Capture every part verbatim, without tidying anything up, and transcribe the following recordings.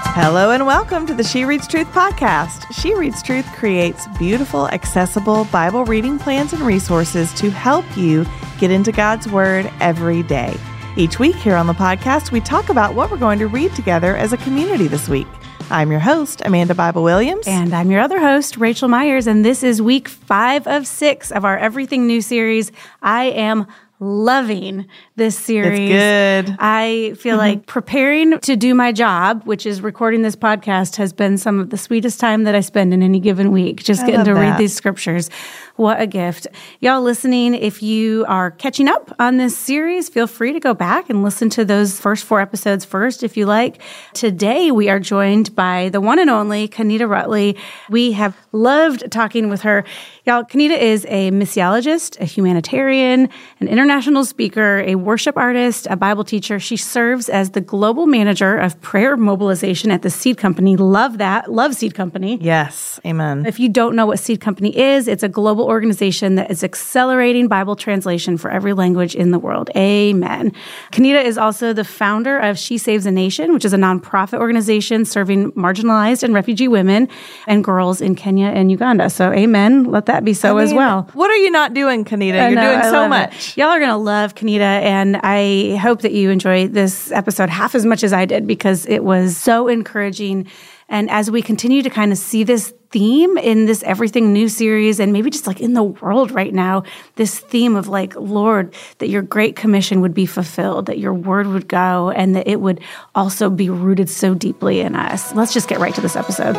Hello and welcome to the She Reads Truth podcast. She Reads Truth creates beautiful, accessible Bible reading plans and resources to help you get into God's Word every day. Each week here on the podcast, we talk about what we're going to read together as a community this week. I'm your host, Amanda Bible Williams. And I'm your other host, Rachel Myers. And this is week five of six of our Everything New series. I am loving this series. It's good. I feel mm-hmm. like preparing to do my job, which is recording this podcast, has been some of the sweetest time that I spend in any given week. Just I getting to that. read these scriptures. What a gift. Y'all listening, if you are catching up on this series, feel free to go back and listen to those first four episodes first if you like. Today, we are joined by the one and only Kenita Rutley. We have loved talking with her. Y'all, Kenita is a missiologist, a humanitarian, an international speaker, a worship artist, a Bible teacher. She serves as the global manager of prayer mobilization at the Seed Company. Love that. Love Seed Company. Yes. Amen. If you don't know what Seed Company is, it's a global organization that is accelerating Bible translation for every language in the world. Amen. Kenita is also the founder of She Saves a Nation, which is a nonprofit organization serving marginalized and refugee women and girls in Kenya and Uganda. So amen. Let that be so I mean, as well. What are you not doing, Kenita? You're know, doing I so much. It. Y'all are going to love Kenita, and I hope that you enjoy this episode half as much as I did because it was so encouraging. And as we continue to kind of see this theme in this Everything New series, and maybe just like in the world right now, this theme of like, Lord, that your great commission would be fulfilled, that your word would go, and that it would also be rooted so deeply in us. Let's just get right to this episode.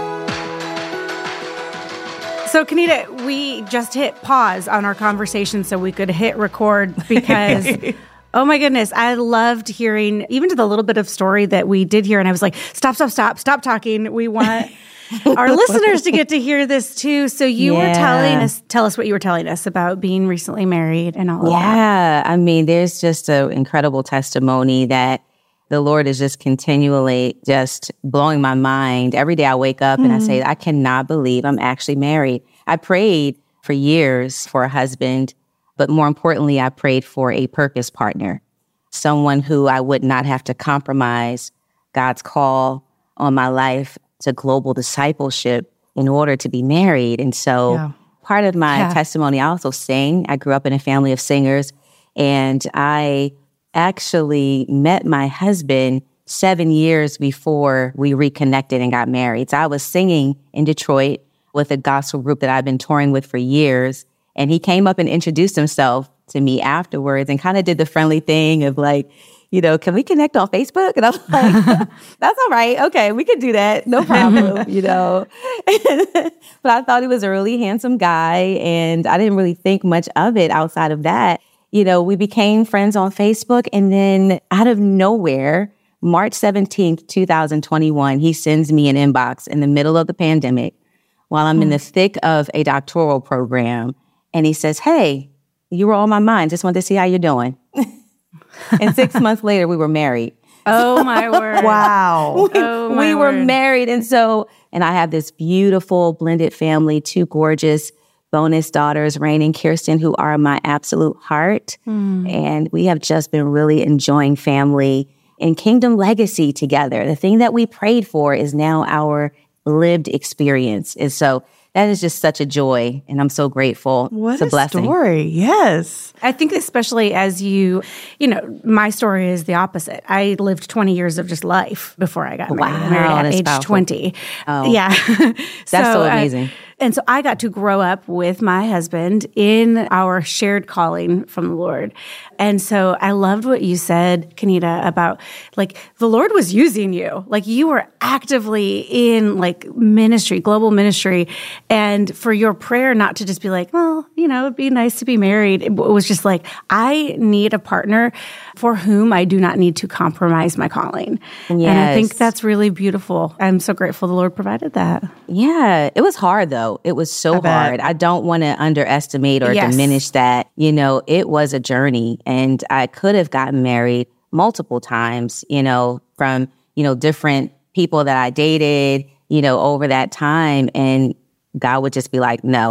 So, Kenita, we just hit pause on our conversation so we could hit record because, oh my goodness, I loved hearing even to the little bit of story that we did hear. And I was like, stop, stop, stop, stop talking. We want our listeners to get to hear this too. So you yeah. were telling us, tell us what you were telling us about being recently married and all of yeah, that. Yeah, I mean, there's just an incredible testimony that the Lord is just continually just blowing my mind. Every day I wake up mm-hmm. and I say, I cannot believe I'm actually married. I prayed for years for a husband, but more importantly, I prayed for a purpose partner, someone who I would not have to compromise God's call on my life to global discipleship in order to be married. And so yeah. part of my yeah. testimony, I also sing. I grew up in a family of singers, and I actually met my husband seven years before we reconnected and got married. So I was singing in Detroit with a gospel group that I've been touring with for years. And he came up and introduced himself to me afterwards and kind of did the friendly thing of like, you know, can we connect on Facebook? And I was like, that's all right. Okay, we can do that. No problem, you know. But I thought he was a really handsome guy, and I didn't really think much of it outside of that. You know, we became friends on Facebook, and then out of nowhere, March seventeenth, twenty twenty-one, he sends me an inbox in the middle of the pandemic while I'm mm. in the thick of a doctoral program. And he says, hey, you were on my mind. Just wanted to see how you're doing. And six months later, we were married. Oh, my word. Wow. we oh, my we were word. married. And so, and I have this beautiful blended family, two gorgeous bonus daughters, Rain and Kirsten, who are my absolute heart. Mm. And we have just been really enjoying family and kingdom legacy together. The thing that we prayed for is now our lived experience. And so that is just such a joy, and I'm so grateful. What it's a, a blessing. story. Yes. I think especially as you, you know, my story is the opposite. I lived twenty years of just life before I got married. Wow, I married at that's age powerful. twenty. Oh. Yeah. That's so, so amazing. I, and so I got to grow up with my husband in our shared calling from the Lord. And so I loved what you said, Kenita, about like the Lord was using you. Like you were actively in like ministry, global ministry. And for your prayer not to just be like, well, you know, it'd be nice to be married. It was just like, I need a partner for whom I do not need to compromise my calling. Yes. And I think that's really beautiful. I'm so grateful the Lord provided that. Yeah, it was hard though. It was so I hard. bet. I don't want to underestimate or Yes. diminish that. You know, it was a journey, and I could have gotten married multiple times, you know, from, you know, different people that I dated, you know, over that time. And God would just be like, no,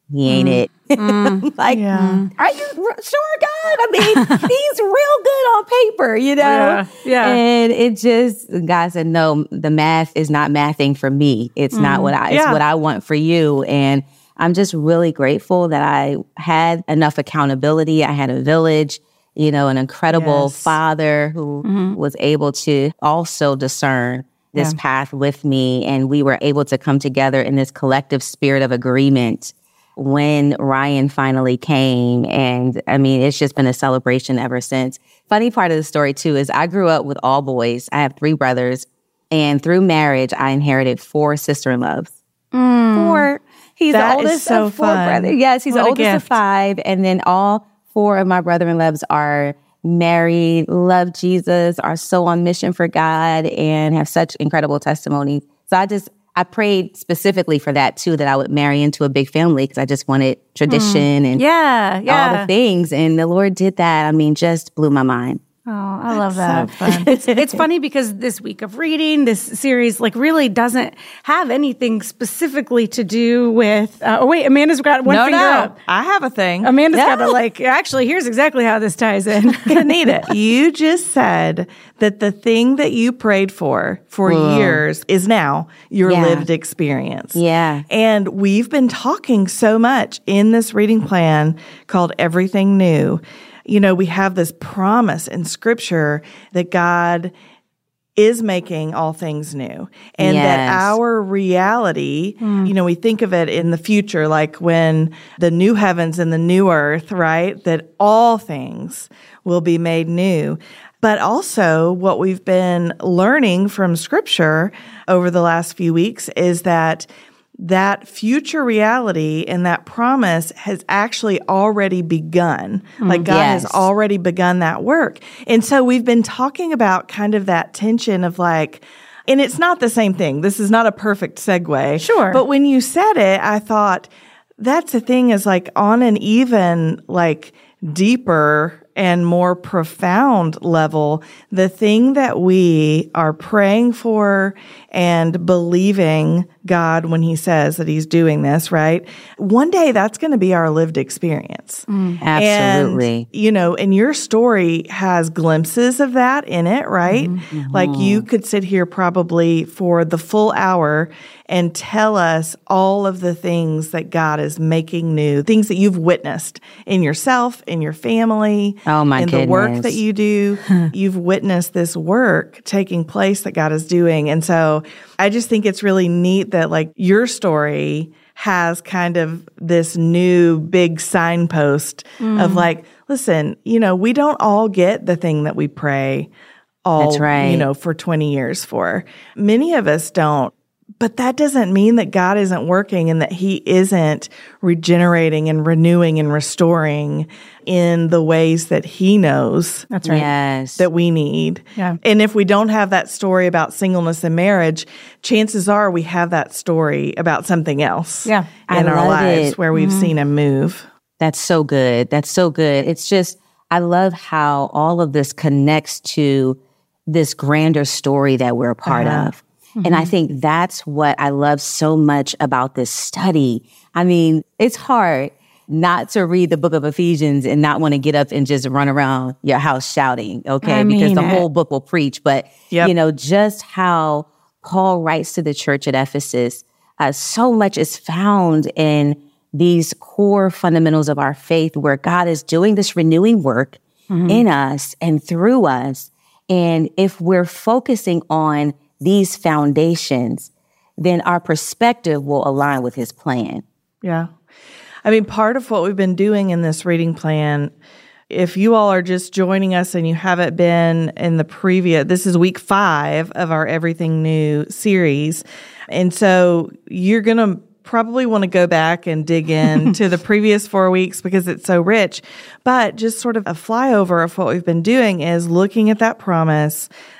he ain't Mm. it. Mm. Like, Yeah. are you r- sure, God? I mean, he's real good on paper, you know? Yeah, yeah. And it just, God said, no, the math is not mathing for me. It's not what I, it's Yeah. what I want for you. And I'm just really grateful that I had enough accountability. I had a village, you know, an incredible Yes. father who was able to also discern this Yeah. path with me. And we were able to come together in this collective spirit of agreement when Ryan finally came. And I mean, it's just been a celebration ever since. Funny part of the story too is I grew up with all boys. I have three brothers, and through marriage, I inherited four sister-in-laws. Four. He's That the is oldest so of four fun. brothers. Yes, he's What the a oldest of gift. five. And then all four of my brother-in-laws are married, love Jesus, are so on mission for God, and have such incredible testimonies. So I just, I prayed specifically for that too, that I would marry into a big family because I just wanted tradition and Yeah, yeah. all the things. And the Lord did that. I mean, just blew my mind. Oh, I love that. So fun. It's it's funny because this week of reading, this series, like really doesn't have anything specifically to do with. Uh, oh wait, Amanda's got one No, finger no. up. I have a thing. Amanda's Yeah. got to like. Actually, here's exactly how this ties in. Anita, you just said that the thing that you prayed for for years is now your Yeah. lived experience. Yeah. And we've been talking so much in this reading plan called Everything New. You know, we have this promise in Scripture that God is making all things new, and that Yes. our reality, you know, we think of it in the future, like when the new heavens and the new earth, right? That all things will be made new. But also what we've been learning from Scripture over the last few weeks is that that future reality and that promise has actually already begun. Like God Yes. has already begun that work. And so we've been talking about kind of that tension of like, and it's not the same thing. This is not a perfect segue. Sure. But when you said it, I thought that's the thing is like on an even like deeper and more profound level, the thing that we are praying for and believing God when he says that he's doing this, right? One day that's going to be our lived experience. Absolutely. And, you know, and your story has glimpses of that in it, right? Mm-hmm. Like you could sit here probably for the full hour and tell us all of the things that God is making new, things that you've witnessed in yourself, in your family, Oh, my in the work goodness. that you do. You've witnessed this work taking place that God is doing. And so I just think it's really neat that like your story has kind of this new big signpost Mm. of like, listen, you know, we don't all get the thing that we pray all, That's right. you know, for twenty years for. Many of us don't. But that doesn't mean that God isn't working and that he isn't regenerating and renewing and restoring in the ways that he knows That's right. Yes. that we need. Yeah. And if we don't have that story about singleness and marriage, chances are we have that story about something else Yeah. in I our love lives it. where we've seen him move. That's so good. That's so good. It's just, I love how all of this connects to this grander story that we're a part Uh-huh. of. And I think that's what I love so much about this study. I mean, it's hard not to read the book of Ephesians and not want to get up and just run around your house shouting, okay? I Because mean the it. whole book will preach. But, Yep. you know, just how Paul writes to the church at Ephesus, uh, so much is found in these core fundamentals of our faith where God is doing this renewing work in us and through us. And if we're focusing on these foundations, then our perspective will align with his plan. Yeah. I mean, part of what we've been doing in this reading plan, if you all are just joining us and you haven't been in the previous, this is week five of our Everything New series. And so you're going to probably want to go back and dig into the previous four weeks because it's so rich. But just sort of a flyover of what we've been doing is looking at that promise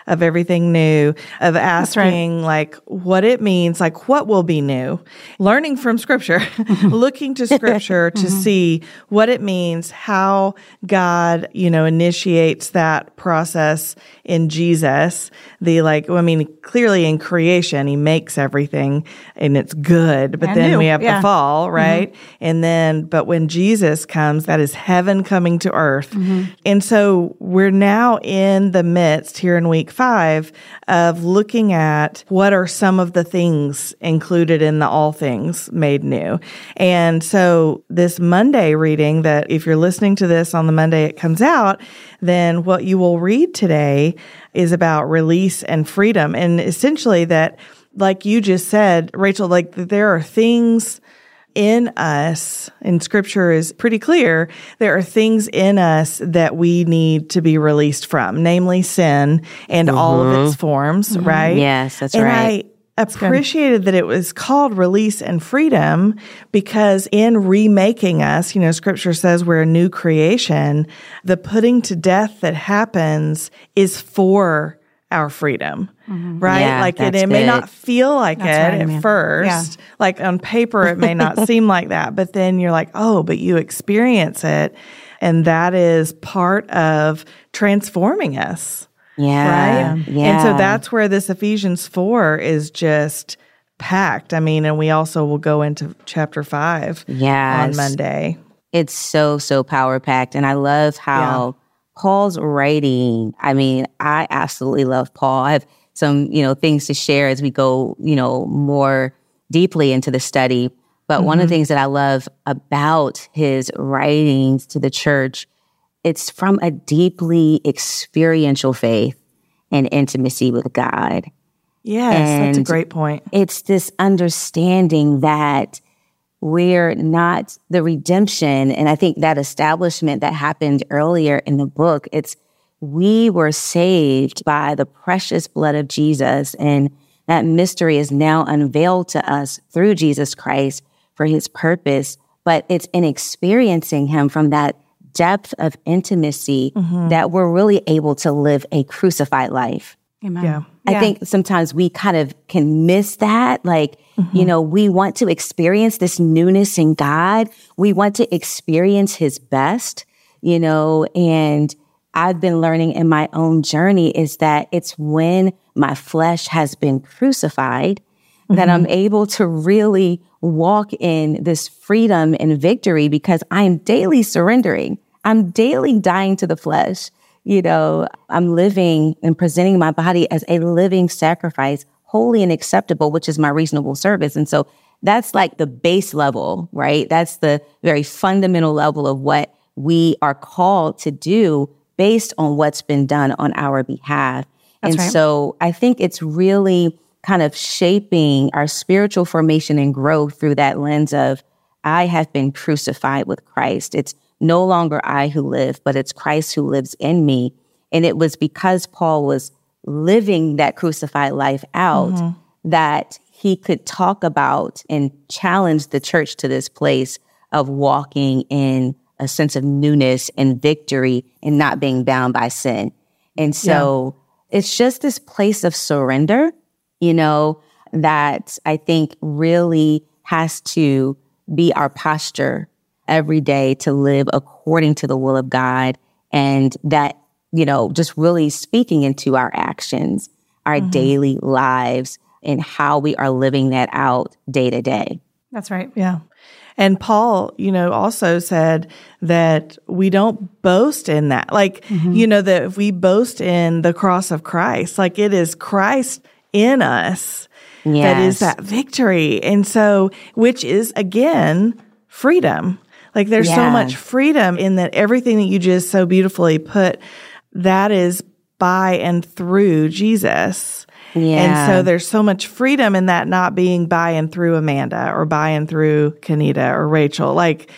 of everything new, of asking like what it means, like what will be new, learning from Scripture, looking to Scripture to mm-hmm. see what it means, how God, you know, initiates that process in Jesus. The like, I mean, clearly in creation, he makes everything and it's good, but and then new. we have yeah. the fall, right? Mm-hmm. And then, but when Jesus comes, that is heaven coming to earth. Mm-hmm. And so we're now in the midst here in week five of looking at what are some of the things included in the all things made new. And so this Monday reading that if you're listening to this on the Monday it comes out, then what you will read today is about release and freedom. And essentially that, like you just said, Rachel, like there are things in us, and Scripture is pretty clear, there are things in us that we need to be released from, namely sin and mm-hmm. all of its forms, mm-hmm. right? Yes, that's and right. I appreciated that it was called release and freedom because in remaking us, you know, Scripture says we're a new creation. The putting to death that happens is for our freedom, mm-hmm. right? Yeah, like it, it may not feel like that's it right, at man. first. Yeah. Like on paper, it may not seem like that, but then you're like, oh, but you experience it. And that is part of transforming us. Yeah. Right? Yeah. And so that's where this Ephesians four is just packed. I mean, and we also will go into chapter five yes. on Monday. It's so, so power packed. And I love how yeah. Paul's writing, I mean, I absolutely love Paul. I have some, you know, things to share as we go, you know, more deeply into the study. But mm-hmm. one of the things that I love about his writings to the church, it's from a deeply experiential faith and intimacy with God. Yes, and that's a great point. It's this understanding that we're not the redemption. And I think that establishment that happened earlier in the book, it's we were saved by the precious blood of Jesus. And that mystery is now unveiled to us through Jesus Christ for his purpose. But it's in experiencing him from that depth of intimacy mm-hmm. that we're really able to live a crucified life. Amen. Yeah. I yeah. think sometimes we kind of can miss that. Like, mm-hmm. you know, we want to experience this newness in God. We want to experience his best, you know, and I've been learning in my own journey is that it's when my flesh has been crucified mm-hmm. that I'm able to really walk in this freedom and victory because I am daily surrendering. I'm daily dying to the flesh. You know, I'm living and presenting my body as a living sacrifice, holy and acceptable, which is my reasonable service. And so that's like the base level, right? That's the very fundamental level of what we are called to do based on what's been done on our behalf. That's and right. so I think it's really kind of shaping our spiritual formation and growth through that lens of, I have been crucified with Christ. It's no longer I who live, but it's Christ who lives in me. And it was because Paul was living that crucified life out mm-hmm. that he could talk about and challenge the church to this place of walking in a sense of newness and victory and not being bound by sin. And so yeah. it's just this place of surrender, you know, that I think really has to be our posture every day to live according to the will of God. And that, you know, just really speaking into our actions, our mm-hmm. daily lives, and how we are living that out day to day. That's right. Yeah. And Paul, you know, also said that we don't boast in that. Like, mm-hmm. you know, that if we boast in the cross of Christ, like it is Christ in us yes. that is that victory. And so, which is, again, freedom. Like there's yeah. so much freedom in that everything that you just so beautifully put, that is by and through Jesus. Yeah. And so there's so much freedom in that not being by and through Amanda or by and through Kenita or Rachel. Like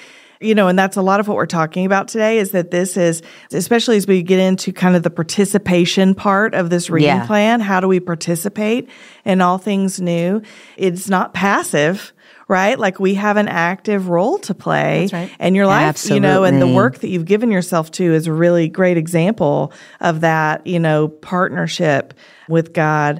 You know, and that's a lot of what we're talking about today is that this is, especially as we get into kind of the participation part of this reading Yeah. plan, how do we participate in all things new? It's not passive, right? Like we have an active role to play That's right. in your life, you know, and the Absolutely. work that you've given yourself to is a really great example of that, you know, partnership with God.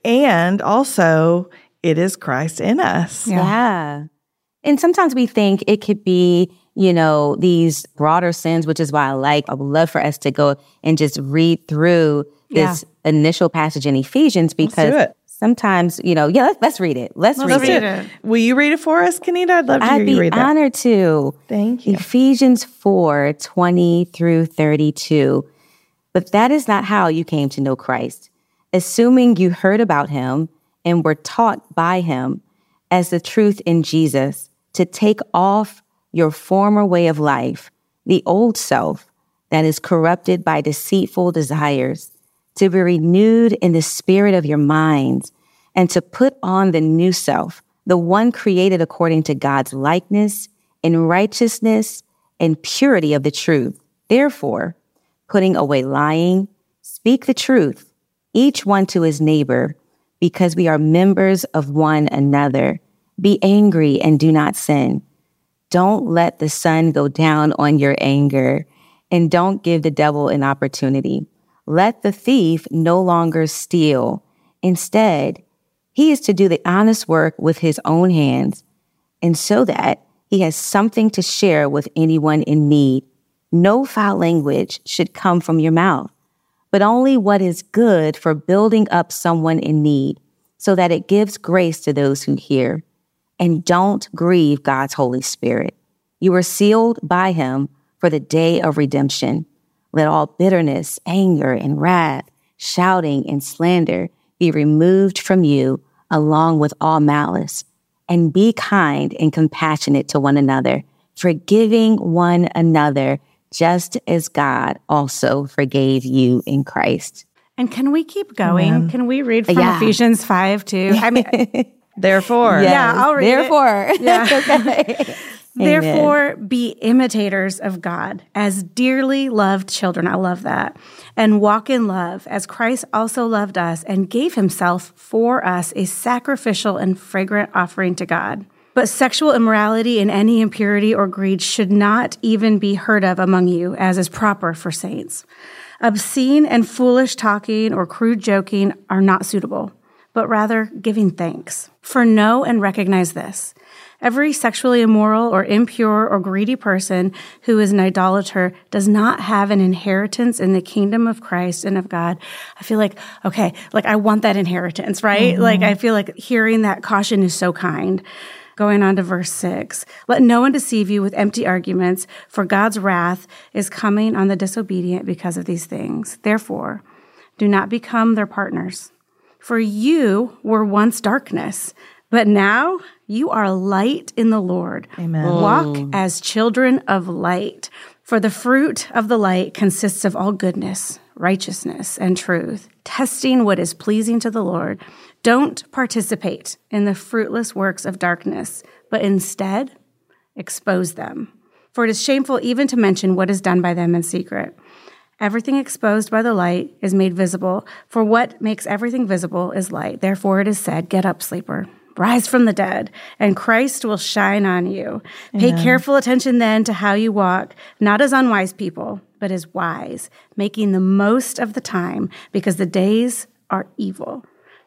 And also, it is Christ in us. Yeah. yeah. And sometimes we think it could be, you know, these broader sins, which is why I like, I would love for us to go and just read through this yeah. initial passage in Ephesians, because sometimes, you know, yeah, let's, let's read it. Let's, let's read, read it. it. Will you read it for us, Kenita? I'd love to I'd hear you read that. I'd be honored to. Thank you. Ephesians four, twenty through thirty-two. But that is not how you came to know Christ, assuming you heard about him and were taught by him as the truth in Jesus, to take off your former way of life, the old self that is corrupted by deceitful desires, to be renewed in the spirit of your minds, and to put on the new self, the one created according to God's likeness, in righteousness and purity of the truth. Therefore, putting away lying, speak the truth, each one to his neighbor, because we are members of one another. Be angry and do not sin. Don't let the sun go down on your anger, and don't give the devil an opportunity. Let the thief no longer steal. Instead, he is to do the honest work with his own hands, and so that he has something to share with anyone in need. No foul language should come from your mouth, but only what is good for building up someone in need, so that it gives grace to those who hear. And don't grieve God's Holy Spirit. You were sealed by him for the day of redemption. Let all bitterness, anger, and wrath, shouting, and slander be removed from you, along with all malice. And be kind and compassionate to one another, forgiving one another, just as God also forgave you in Christ. And can we keep going? Amen. Can we read from Yeah. Ephesians five too? I mean, Therefore. Yes. Yeah, I'll read it. Therefore. Yeah. Okay. Therefore, be imitators of God as dearly loved children. I love that. And walk in love as Christ also loved us and gave himself for us a sacrificial and fragrant offering to God. But sexual immorality and any impurity or greed should not even be heard of among you, as is proper for saints. Obscene and foolish talking or crude joking are not suitable, but rather giving thanks. For know and recognize this. Every sexually immoral or impure or greedy person who is an idolater does not have an inheritance in the kingdom of Christ and of God. I feel like, okay, like I want that inheritance, right? Mm-hmm. Like I feel like hearing that caution is so kind. Going on to verse six, let no one deceive you with empty arguments, for God's wrath is coming on the disobedient because of these things. Therefore, do not become their partners. For you were once darkness, but now you are light in the Lord. Amen. Walk as children of light. For the fruit of the light consists of all goodness, righteousness, and truth, testing what is pleasing to the Lord. Don't participate in the fruitless works of darkness, but instead expose them. For it is shameful even to mention what is done by them in secret. Everything exposed by the light is made visible, for what makes everything visible is light. Therefore it is said, get up, sleeper, rise from the dead, and Christ will shine on you. Amen. Pay careful attention then to how you walk, not as unwise people, but as wise, making the most of the time, because the days are evil.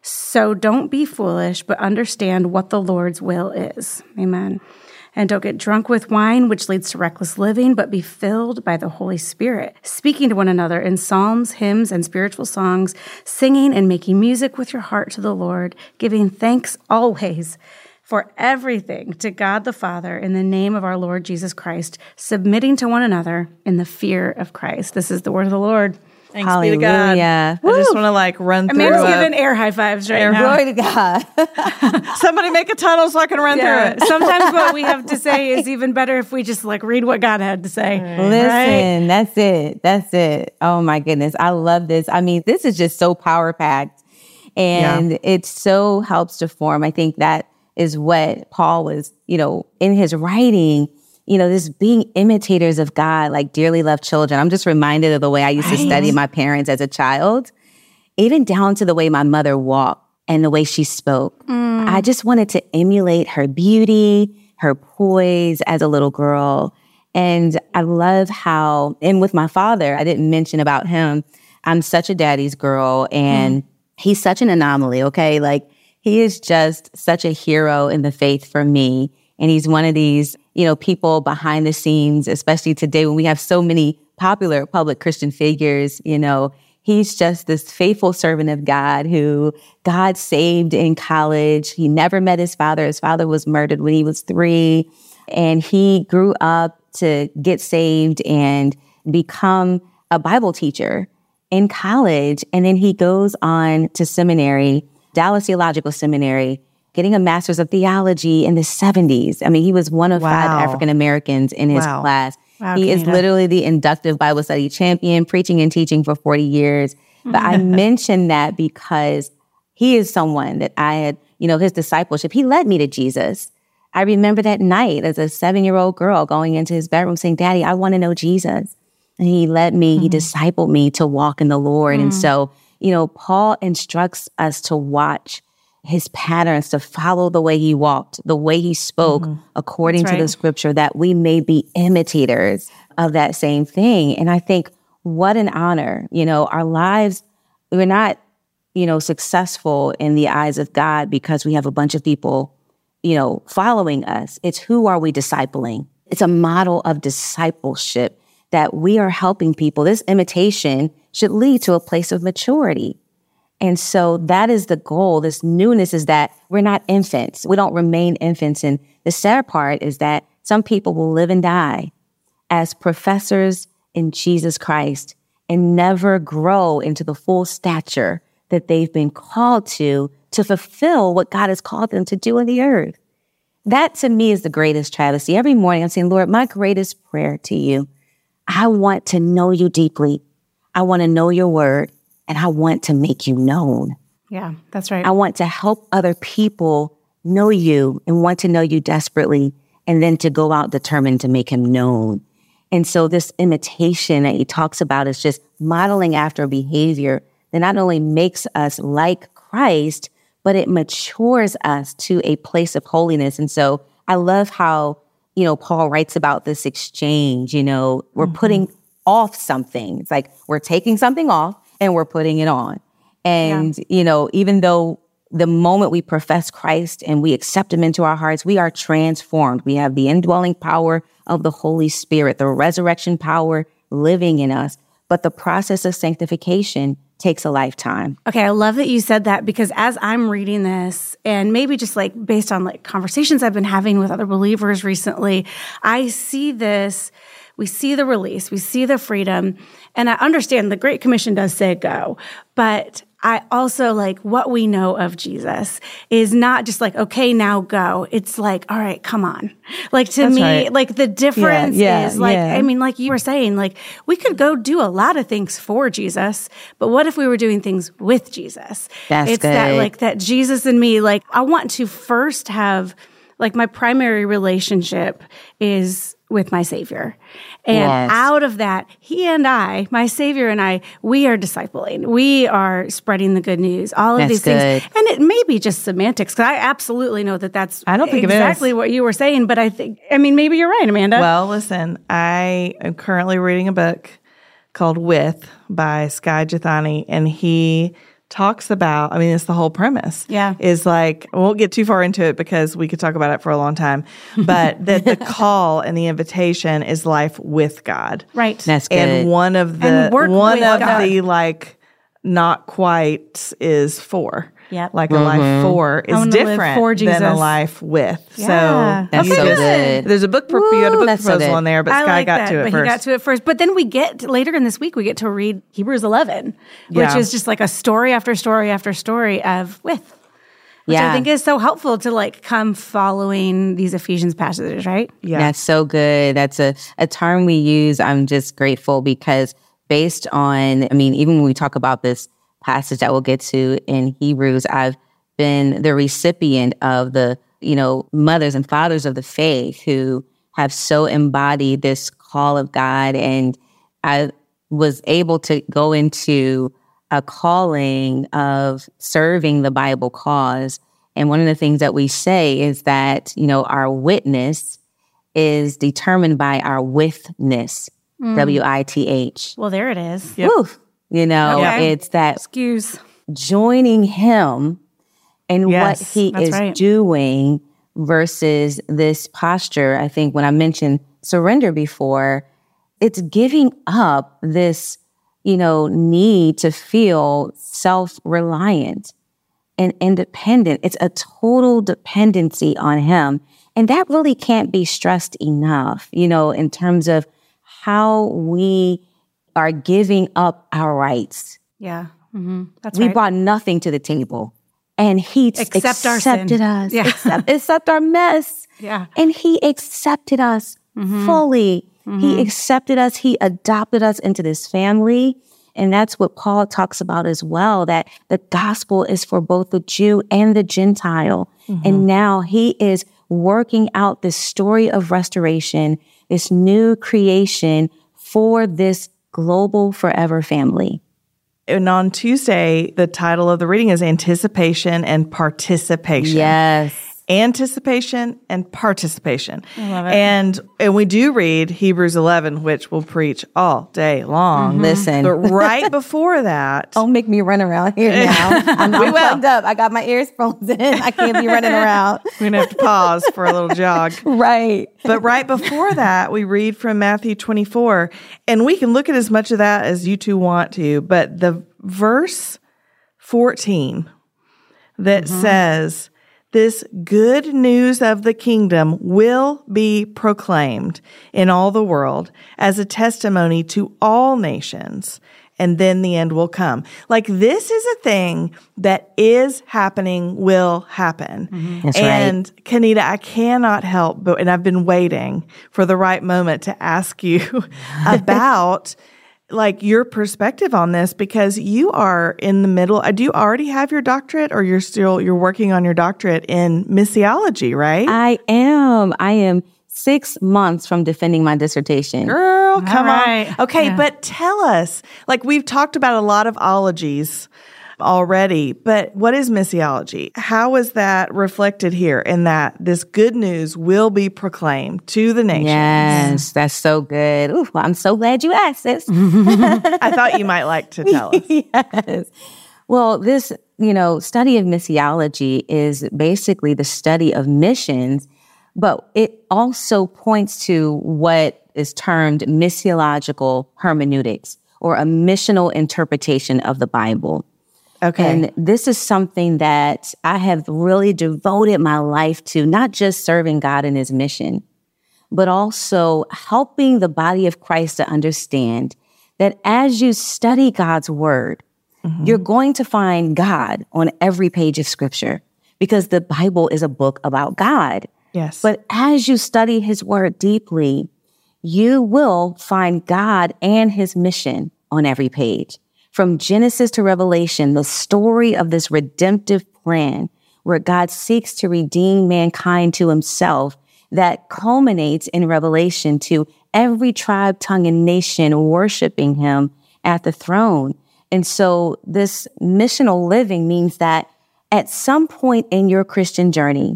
So don't be foolish, but understand what the Lord's will is. Amen. And don't get drunk with wine, which leads to reckless living, but be filled by the Holy Spirit, speaking to one another in psalms, hymns, and spiritual songs, singing and making music with your heart to the Lord, giving thanks always for everything to God the Father in the name of our Lord Jesus Christ, submitting to one another in the fear of Christ. This is the word of the Lord. Thanks Hallelujah. be to God. I Woo. just want to like run through. Amanda's a, giving air high fives right air now. Glory to God. Somebody make a tunnel so I can run Yeah. through it. Sometimes what we have to say is even better if we just like read what God had to say. Listen, Right? that's it. That's it. Oh my goodness. I love this. I mean, this is just so power packed, and yeah. it so helps to form. I think that is what Paul was, you know, in his writing, you know, this being imitators of God, like dearly loved children. I'm just reminded of the way I used right. to study my parents as a child, even down to the way my mother walked and the way she spoke. Mm. I just wanted to emulate her beauty, her poise as a little girl. And I love how, and with my father, I didn't mention about him, I'm such a daddy's girl, and mm. he's such an anomaly, okay? Like, he is just such a hero in the faith for me. And he's one of these, you know, people behind the scenes, especially today when we have so many popular public Christian figures, you know, he's just this faithful servant of God who God saved in college. He never met his father. His father was murdered when he was three. And he grew up to get saved and become a Bible teacher in college. And then he goes on to seminary, Dallas Theological Seminary, getting a master's of theology in the seventies. I mean, he was one of wow. five African Americans in his wow. class. Wow, he Kenita. is literally the inductive Bible study champion, preaching and teaching for forty years. But I mention that because he is someone that I had, you know, his discipleship, he led me to Jesus. I remember that night as a seven-year-old girl going into his bedroom saying, Daddy, I want to know Jesus. And he led me, mm-hmm. he discipled me to walk in the Lord. Mm-hmm. And so, you know, Paul instructs us to watch his patterns, to follow the way he walked, the way he spoke, mm-hmm. according That's to right. the scripture, that we may be imitators of that same thing. And I think what an honor, you know, our lives, we're not, you know, successful in the eyes of God because we have a bunch of people, you know, following us. It's who are we discipling? It's a model of discipleship that we are helping people. This imitation should lead to a place of maturity. And so that is the goal. This newness is that we're not infants. We don't remain infants. And the sad part is that some people will live and die as professors in Jesus Christ and never grow into the full stature that they've been called to, to fulfill what God has called them to do in the earth. That to me is the greatest travesty. Every morning I'm saying, Lord, my greatest prayer to you, I want to know you deeply. I want to know your word. And I want to make you known. Yeah, that's right. I want to help other people know you and want to know you desperately, and then to go out determined to make him known. And so this imitation that he talks about is just modeling after a behavior that not only makes us like Christ, but it matures us to a place of holiness. And so I love how, you know, Paul writes about this exchange. You know, we're mm-hmm. putting off something. It's like we're taking something off and we're putting it on. And, yeah. you know, even though the moment we profess Christ and we accept him into our hearts, we are transformed. We have the indwelling power of the Holy Spirit, the resurrection power living in us. But the process of sanctification takes a lifetime. Okay, I love that you said that, because as I'm reading this, and maybe just like based on like conversations I've been having with other believers recently, I see this. We see the release, we see the freedom, and I understand the Great Commission does say go, but I also like what we know of Jesus is not just like, okay, now go. It's like, all right, come on. Like to That's me, right. like the difference yeah, yeah, is like, yeah. I mean, like you were saying, like we could go do a lot of things for Jesus, but what if we were doing things with Jesus? That's it's good. that like that Jesus and me, like I want to first have like my primary relationship is with my Savior. And yes. out of that, he and I, my Savior and I, we are discipling. We are spreading the good news, all of that's these good. things. And it may be just semantics, because I absolutely know that that's I don't think exactly it is. what you were saying. But I think, I mean, maybe you're right, Amanda. Well, listen, I am currently reading a book called With by Skye Jethani, and he talks about, I mean, it's the whole premise. Yeah. Is like, I won't get too far into it because we could talk about it for a long time, but that the call and the invitation is life with God. Right. That's good. And one of the, one of God. the like, not quite is for. Yep. Like mm-hmm. a life for is different for than a life with. Yeah. So that's you so just, good. There's a book, pro- Woo, you had a book that's proposal so on there, but I Skye like got that, to it but first. He got to it first. But then we get, later in this week, we get to read Hebrews eleven, which Yeah. is just like a story after story after story of with. Which Yeah. I think is so helpful to like come following these Ephesians passages, right? Yeah. That's so good. That's a, a term we use. I'm just grateful because based on, I mean, even when we talk about this passage that we'll get to in Hebrews, I've been the recipient of the, you know, mothers and fathers of the faith who have so embodied this call of God. And I was able to go into a calling of serving the Bible cause. And one of the things that we say is that, you know, our witness is determined by our withness, mm. W I T H. Well, there it is. Yep. Woo, you know, okay. It's that Excuse. joining him in yes, what he is right. doing versus this posture. I think when I mentioned surrender before, it's giving up this, you know, need to feel self-reliant and independent. It's a total dependency on him. And that really can't be stressed enough, you know, in terms of how we are giving up our rights. Yeah. Mm-hmm. That's we right. brought nothing to the table. And he Except accepted our us. Yeah. Accept, accept our mess. Yeah. And he accepted us mm-hmm. fully. Mm-hmm. He accepted us. He adopted us into this family. And that's what Paul talks about as well, that the gospel is for both the Jew and the Gentile. Mm-hmm. And now he is working out this story of restoration, this new creation for this global forever family. And on Tuesday, the title of the reading is Anticipation and Participation. Yes. Anticipation and participation. I love it. And and we do read Hebrews eleven, which we'll preach all day long. Mm-hmm. Listen. But right before that. Don't make me run around here now. I'm, I'm plugged up. I got my earphones in. I can't be running around. We're going to have to pause for a little jog. Right. But right before that, we read from Matthew twenty-four. And we can look at as much of that as you two want to. But the verse fourteen that mm-hmm. says, this good news of the kingdom will be proclaimed in all the world as a testimony to all nations, and then the end will come. Like, this is a thing that is happening, will happen. Mm-hmm. That's and right. Kenita, I cannot help but, and I've been waiting for the right moment to ask you about like your perspective on this, because you are in the middle. Do you already have your doctorate, or you're still, you're working on your doctorate in missiology, right? I am. I am six months from defending my dissertation. Girl, come right. on. Okay, yeah. But tell us, like, we've talked about a lot of ologies already, but what is missiology? How is that reflected here in that this good news will be proclaimed to the nations? Yes, that's so good. Ooh, well, I'm so glad you asked this. I thought you might like to tell us. Yes. Well, this, you know, study of missiology is basically the study of missions, but it also points to what is termed missiological hermeneutics, or a missional interpretation of the Bible. Okay. And this is something that I have really devoted my life to, not just serving God in his mission, but also helping the body of Christ to understand that as you study God's word, mm-hmm. you're going to find God on every page of scripture, because the Bible is a book about God. Yes. But as you study his word deeply, you will find God and his mission on every page. From Genesis to Revelation, the story of this redemptive plan where God seeks to redeem mankind to himself, that culminates in Revelation to every tribe, tongue, and nation worshiping him at the throne. And so this missional living means that at some point in your Christian journey,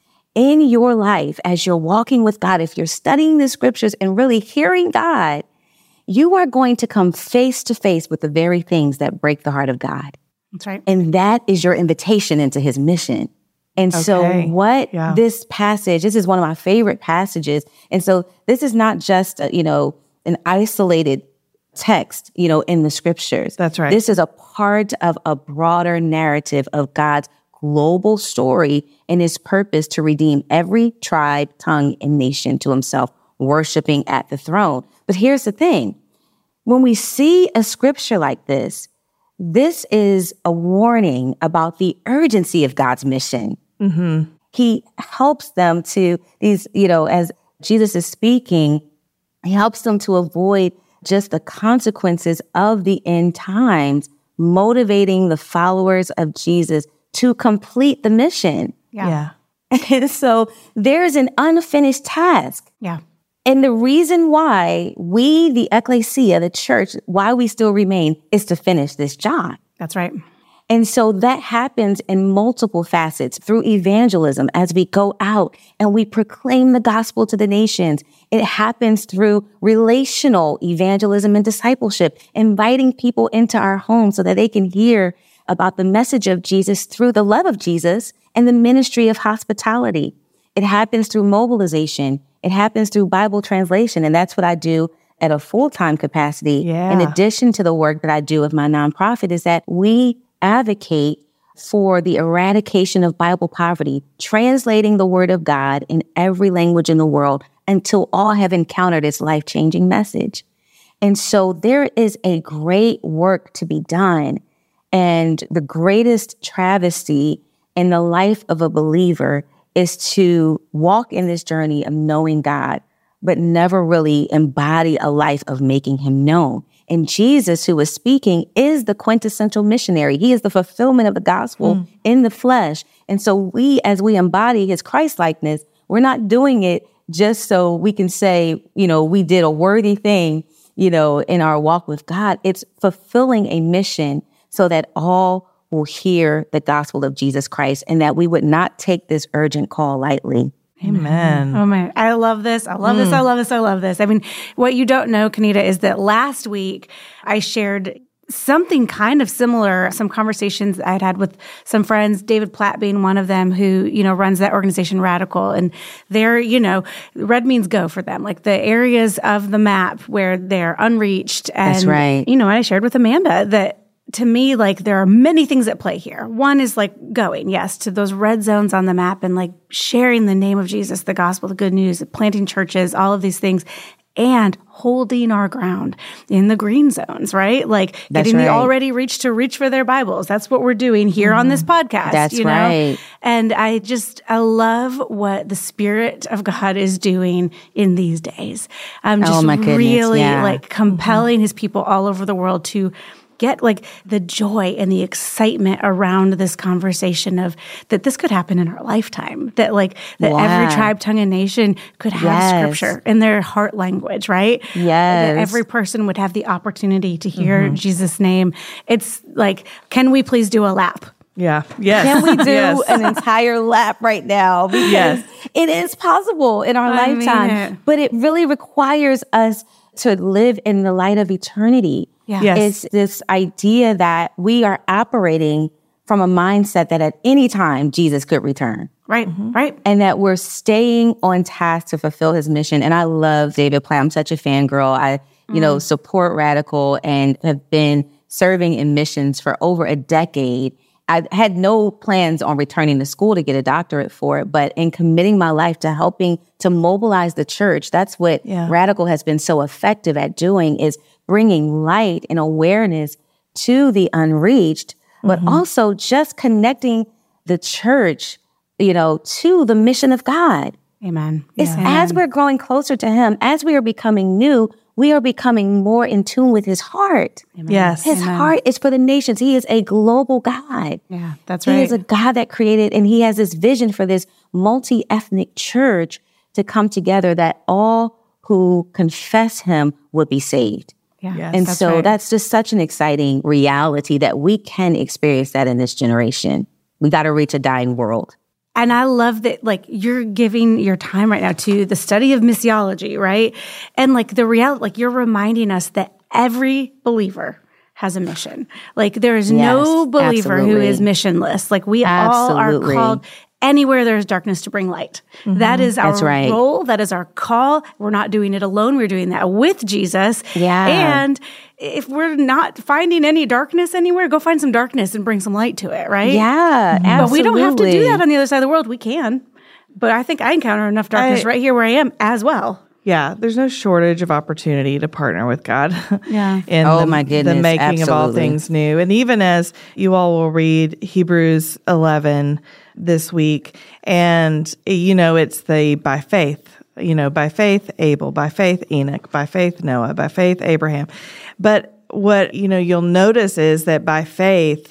in your life, as you're walking with God, if you're studying the scriptures and really hearing God, you are going to come face to face with the very things that break the heart of God. That's right. And that is your invitation into his mission. And okay. so what yeah. this passage, this is one of my favorite passages. And so this is not just, a, you know, an isolated text, you know, in the scriptures. That's right. This is a part of a broader narrative of God's global story and his purpose to redeem every tribe, tongue, and nation to himself, worshiping at the throne. But here's the thing. When we see a scripture like this, this is a warning about the urgency of God's mission. Mm-hmm. He helps them to, these, you know, as Jesus is speaking, he helps them to avoid just the consequences of the end times, motivating the followers of Jesus to complete the mission. Yeah. yeah. And so there's an unfinished task. Yeah. And the reason why we, the ecclesia, the church, why we still remain is to finish this job. That's right. And so that happens in multiple facets through evangelism as we go out and we proclaim the gospel to the nations. It happens through relational evangelism and discipleship, inviting people into our homes so that they can hear about the message of Jesus through the love of Jesus and the ministry of hospitality. It happens through mobilization. It happens through Bible translation. And that's what I do at a full-time capacity. Yeah. In addition to the work that I do with my nonprofit, is that we advocate for the eradication of Bible poverty, translating the word of God in every language in the world until all have encountered its life-changing message. And so there is a great work to be done. And the greatest travesty in the life of a believer is to walk in this journey of knowing God, but never really embody a life of making him known. And Jesus, who is speaking, is the quintessential missionary. He is the fulfillment of the gospel mm. in the flesh. And so we, as we embody his Christ-likeness, we're not doing it just so we can say, you know, we did a worthy thing, you know, in our walk with God. It's fulfilling a mission so that all will hear the gospel of Jesus Christ and that we would not take this urgent call lightly. Amen. Oh man, I love this. I love mm. this. I love this. I love this. I mean, what you don't know, Kenita, is that last week I shared something kind of similar, some conversations I'd had with some friends, David Platt being one of them, who, you know, runs that organization Radical. And they're, you know, red means go for them, like the areas of the map where they're unreached. And, that's right. You know, I shared with Amanda that to me, like, there are many things at play here. One is like going, yes, to those red zones on the map and like sharing the name of Jesus, the gospel, the good news, planting churches, all of these things, and holding our ground in the green zones, right? Like That's getting right. the already reached to reach for their Bibles. That's what we're doing here mm-hmm. on this podcast. That's you know? right. And I just, I love what the Spirit of God is doing in these days. I'm just oh my goodness, really yeah. like compelling mm-hmm. his people all over the world to get like the joy and the excitement around this conversation of that this could happen in our lifetime, that like that wow. every tribe, tongue, and nation could have yes. scripture in their heart language, right? Yes. That every person would have the opportunity to hear mm-hmm. Jesus' name. It's like, can we please do a lap? Yeah. Yes. Can we do yes. an entire lap right now? Because yes. it is possible in our I lifetime, mean it. But it really requires us to live in the light of eternity. Yeah. Yes. It's this idea that we are operating from a mindset that at any time Jesus could return. Right, mm-hmm. right. And that we're staying on task to fulfill his mission. And I love David Platt. I'm such a fangirl. I, you mm-hmm. know, support Radical and have been serving in missions for over a decade. I had no plans on returning to school to get a doctorate for it, but in committing my life to helping to mobilize the church, that's what yeah. Radical has been so effective at doing, is bringing light and awareness to the unreached, but mm-hmm. also just connecting the church, you know, to the mission of God. Amen. It's Yeah. as we're growing closer to him, as we are becoming new, we are becoming more in tune with his heart. Amen. Yes. His Amen. heart is for the nations. He is a global God. Yeah, that's He right. is a God that created, and he has this vision for this multi-ethnic church to come together that all who confess him would be saved. Yeah. Yes. And That's so right. that's just such an exciting reality that we can experience that in this generation. We got to reach a dying world. And I love that, like, you're giving your time right now to the study of missiology, right? And like the reality, like you're reminding us that every believer has a mission. Like there is Yes, no believer who absolutely. is missionless. Like we Absolutely. all are called anywhere there's darkness to bring light. Mm-hmm. That is our That's right. role. That is our call. We're not doing it alone. We're doing that with Jesus. Yeah. And if we're not finding any darkness anywhere, go find some darkness and bring some light to it, right? Yeah, absolutely. But we don't have to do that on the other side of the world. We can. But I think I encounter enough darkness I- right here where I am as well. Yeah, there's no shortage of opportunity to partner with God. Yeah. in Oh, the, my goodness, the making of all absolutely. things new. And even as you all will read Hebrews eleven this week, and, you know, it's the by faith, you know, by faith Abel, by faith Enoch, by faith Noah, by faith Abraham. But what, you know, you'll notice is that by faith,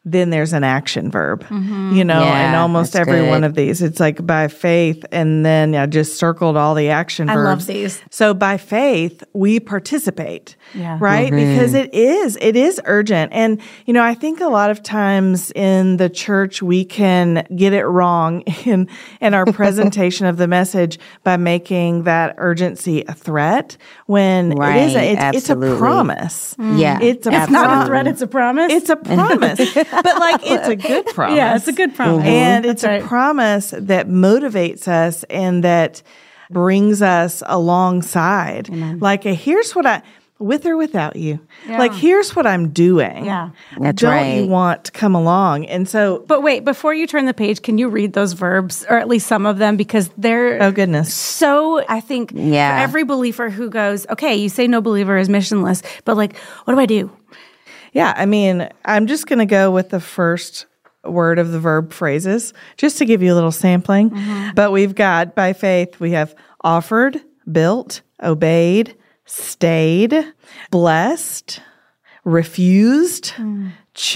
then there's an action verb, mm-hmm. you know, yeah, and almost every good. one of these, it's like by faith. And then I just circled all the action verbs. I love these. So by faith, we participate, yeah. right? Mm-hmm. Because it is, it is urgent. And, you know, I think a lot of times in the church, we can get it wrong in, in our presentation of the message by making that urgency a threat when right, it isn't. It's, it's a absolutely. promise. Mm. Yeah. It's a It's not a threat, it's a promise. It's a promise. But like, it's a good promise. Yeah, it's a good promise. And it's That's right. a promise that motivates us and that brings us alongside. Amen. Like, a, here's what I, with or without you, Yeah. like, here's what I'm doing. Yeah. That's Don't right. you want to come along? And so, But wait, before you turn the page, can you read those verbs, or at least some of them, because they're oh goodness. so, I think, Yeah. for every believer who goes, okay, you say no believer is missionless, but like, what do I do? Yeah, I mean, I'm just going to go with the first word of the verb phrases just to give you a little sampling. Mm-hmm. But we've got, by faith, we have offered, built, obeyed, stayed, blessed, refused, mm.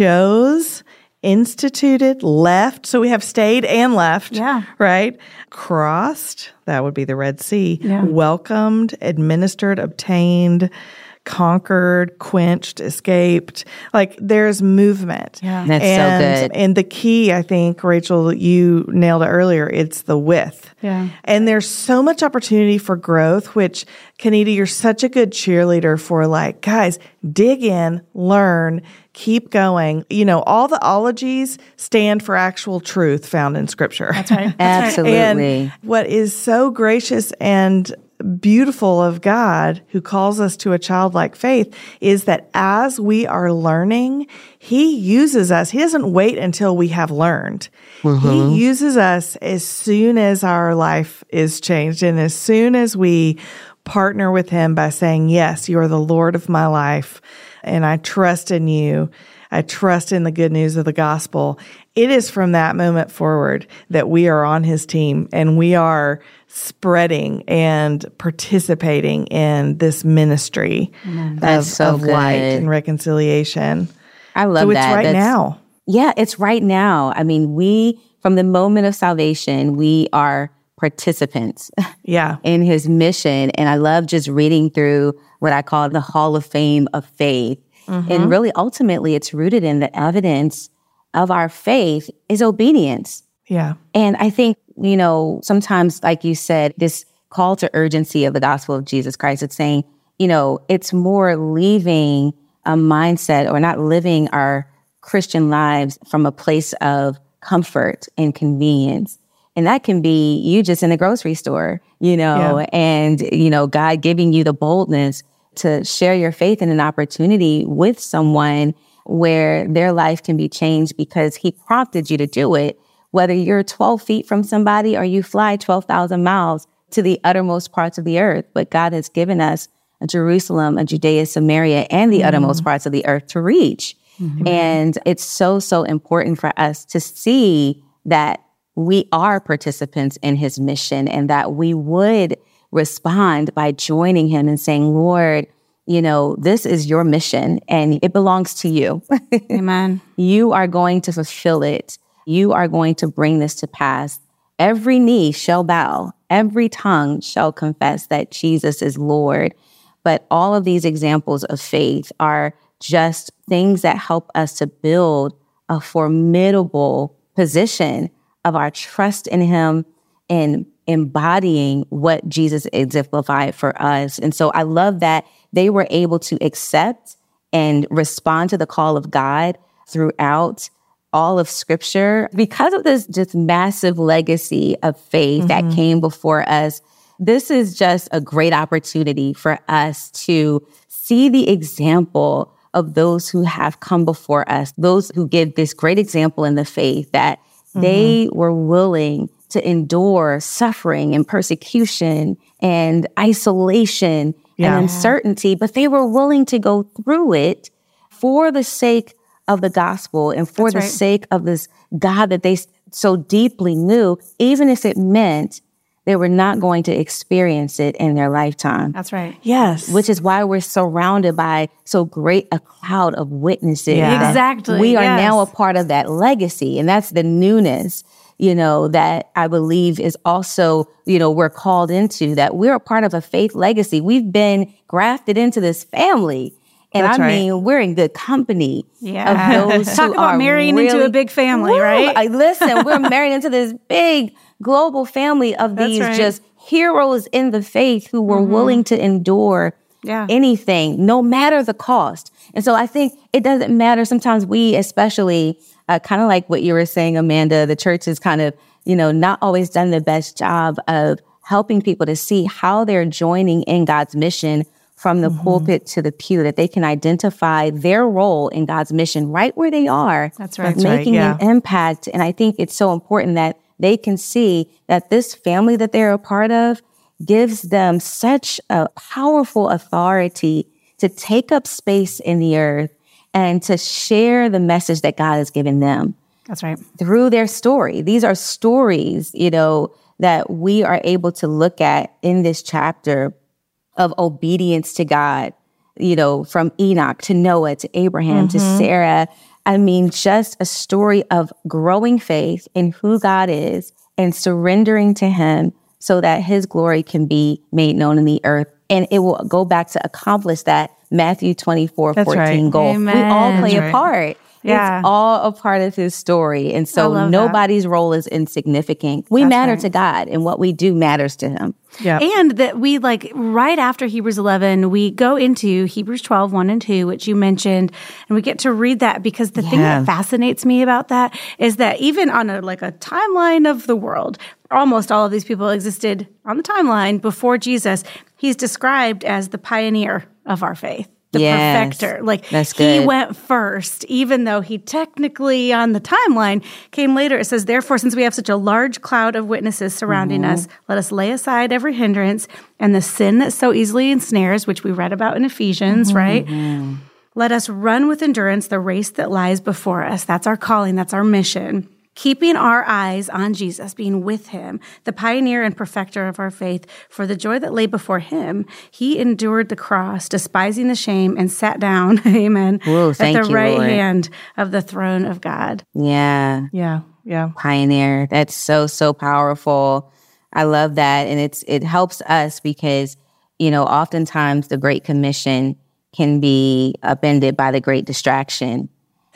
chose, instituted, left. So we have stayed and left, yeah. right? Crossed, that would be the Red Sea, yeah. welcomed, administered, obtained, conquered, quenched, escaped. Like, there's movement. Yeah. That's and, so good. And the key, I think, Rachel, you nailed it earlier, it's the with. Yeah. And there's so much opportunity for growth, which, Kenita, you're such a good cheerleader for, like, guys, dig in, learn, keep going. You know, all the ologies stand for actual truth found in Scripture. That's right. That's Absolutely. And what is so gracious and beautiful of God, who calls us to a childlike faith, is that as we are learning, He uses us. He doesn't wait until we have learned. Mm-hmm. He uses us as soon as our life is changed and as soon as we partner with Him by saying, yes, you are the Lord of my life, and I trust in you. I trust in the good news of the gospel. It is from that moment forward that we are on His team and we are spreading and participating in this ministry of, so of light good. and reconciliation. I love so it's that. right That's, now. Yeah, it's right now. I mean, we, from the moment of salvation, we are participants Yeah. in His mission. And I love just reading through what I call the Hall of Fame of faith. Mm-hmm. And really, ultimately, it's rooted in the evidence of our faith is obedience. Yeah. And I think, you know, sometimes, like you said, this call to urgency of the gospel of Jesus Christ, it's saying, you know, it's more leaving a mindset or not living our Christian lives from a place of comfort and convenience. And that can be you just in the grocery store, you know, yeah. and, you know, God giving you the boldness to share your faith in an opportunity with someone where their life can be changed because He prompted you to do it. Whether you're twelve feet from somebody or you fly twelve thousand miles to the uttermost parts of the earth, but God has given us a Jerusalem, a Judea, Samaria, and the mm-hmm. uttermost parts of the earth to reach. Mm-hmm. And it's so, so important for us to see that we are participants in His mission and that we would respond by joining Him and saying, Lord, you know, this is your mission and it belongs to you. Amen. You are going to fulfill it. You are going to bring this to pass. Every knee shall bow. Every tongue shall confess that Jesus is Lord. But all of these examples of faith are just things that help us to build a formidable position of our trust in Him and embodying what Jesus exemplified for us. And so I love that they were able to accept and respond to the call of God throughout all of Scripture because of this just massive legacy of faith mm-hmm. that came before us. This is just a great opportunity for us to see the example of those who have come before us, those who give this great example in the faith that mm-hmm. they were willing to endure suffering and persecution and isolation yeah. and uncertainty, but they were willing to go through it for the sake of the gospel and for That's the right. sake of this God that they so deeply knew, even if it meant they were not going to experience it in their lifetime. That's right. Yes. Which is why we're surrounded by so great a cloud of witnesses. Yeah. that Exactly, We are yes. now a part of that legacy. And that's the newness, you know, that I believe is also, you know, we're called into, that we're a part of a faith legacy. We've been grafted into this family. And That's I right. mean, we're in good company Yeah. of those Talk who about are marrying into really- a big family, Woo! right? I, listen, we're married into this big global family of That's these right. just heroes in the faith who were willing to endure Yeah. anything, no matter the cost. And so I think it doesn't matter. Sometimes we, especially, uh, kind of like what you were saying, Amanda, the church has kind of, you know, not always done the best job of helping people to see how they're joining in God's mission from the Mm-hmm. pulpit to the pew, that they can identify their role in God's mission right where they are. That's right. That's right, Making yeah. an impact. And I think it's so important that they can see that this family that they're a part of gives them such a powerful authority to take up space in the earth and to share the message that God has given them That's right. through their story. These are stories, you know, that we are able to look at in this chapter of obedience to God, you know, from Enoch to Noah to Abraham to Sarah. I mean, just a story of growing faith in who God is and surrendering to him so that his glory can be made known in the earth. And it will go back to accomplish that Matthew twenty-four That's fourteen right. goal. Amen. We all play That's a right. part. Yeah. It's all a part of his story. And I so love that. nobody's role is insignificant. We That's matter right. to God, and what we do matters to him. Yeah. And that we like right after Hebrews eleven, we go into Hebrews twelve, one and two, which you mentioned, and we get to read that because the thing Yeah. that fascinates me about that is that even on a like a timeline of the world, almost all of these people existed on the timeline before Jesus. He's described as the pioneer of our faith. The Yes. perfecter. Like That's he good. went first, even though he technically on the timeline came later. It says, therefore, since we have such a large cloud of witnesses surrounding us, let us lay aside every hindrance and the sin that so easily ensnares, which we read about in Ephesians, right? Let us run with endurance the race that lies before us. That's our calling. That's our mission. Keeping our eyes on Jesus, being with him, the pioneer and perfecter of our faith, for the joy that lay before him, he endured the cross, despising the shame, and sat down, amen, Whoa, thank at the you, right Lord. hand of the throne of God. Yeah. Yeah. Yeah. Pioneer. That's so, so powerful. I love that. And it's it helps us because, you know, oftentimes the Great Commission can be upended by the great distraction.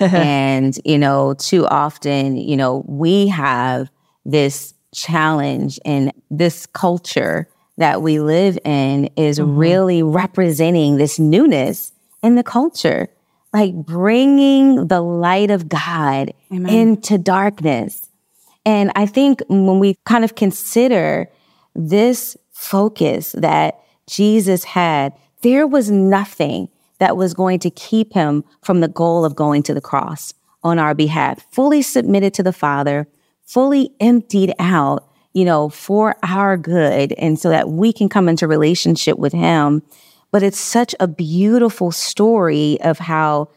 And, you know, too often, you know, we have this challenge, and this culture that we live in is really representing this newness in the culture, like bringing the light of God Amen. into darkness. And I think when we kind of consider this focus that Jesus had, there was nothing that was going to keep him from the goal of going to the cross on our behalf, fully submitted to the Father, fully emptied out, you know, for our good, and so that we can come into relationship with him. But it's such a beautiful story of how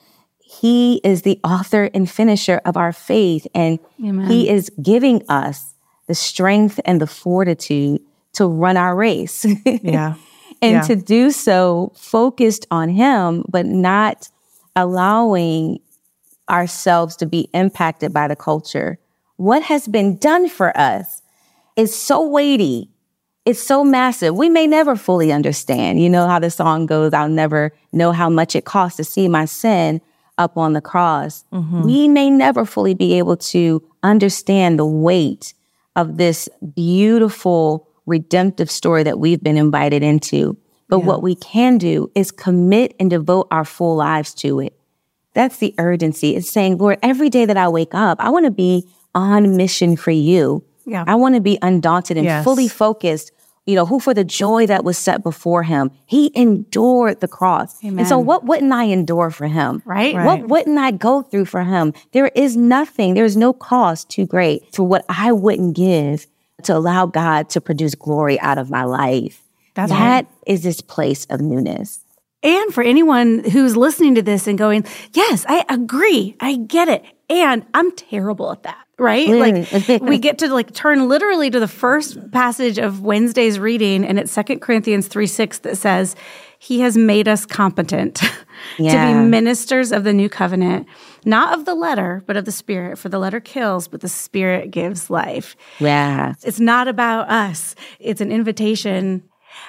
he is the author and finisher of our faith, and Amen. he is giving us the strength and the fortitude to run our race. Yeah. And Yeah. to do so focused on him, but not allowing ourselves to be impacted by the culture. What has been done for us is so weighty. It's so massive. We may never fully understand. You know how the song goes, I'll never know how much it costs to see my sin up on the cross. Mm-hmm. We may never fully be able to understand the weight of this beautiful redemptive story that we've been invited into. But Yeah. what we can do is commit and devote our full lives to it. That's the urgency. It's saying, Lord, every day that I wake up, I want to be on mission for you. Yeah. I want to be undaunted and Yes. fully focused, you know, who for the joy that was set before him, he endured the cross. And so Amen. what wouldn't I endure for him? Right? Right. What wouldn't I go through for him? There is nothing, there's no cost too great for what I wouldn't give to allow God to produce glory out of my life. That's That is this place of newness. And for anyone who's listening to this and going, yes, I agree. I get it. And I'm terrible at that. right? Like we get to like turn literally to the first passage of Wednesday's reading, and it's Second Corinthians three six that says, he has made us competent yeah. to be ministers of the new covenant, not of the letter, but of the Spirit. For the letter kills, but the Spirit gives life. Yeah. It's not about us. It's an invitation.